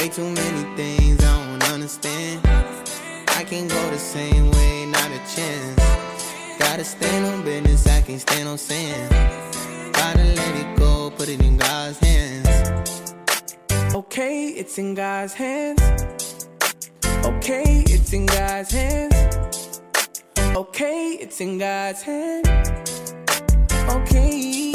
Way too many things I don't understand. I can't go the same way, not a chance. Gotta stand on business, I can't stand on sin. Gotta let it go, put it in God's hands. Okay, it's in God's hands. Okay, it's in God's hands. Okay, it's in God's hands. Okay.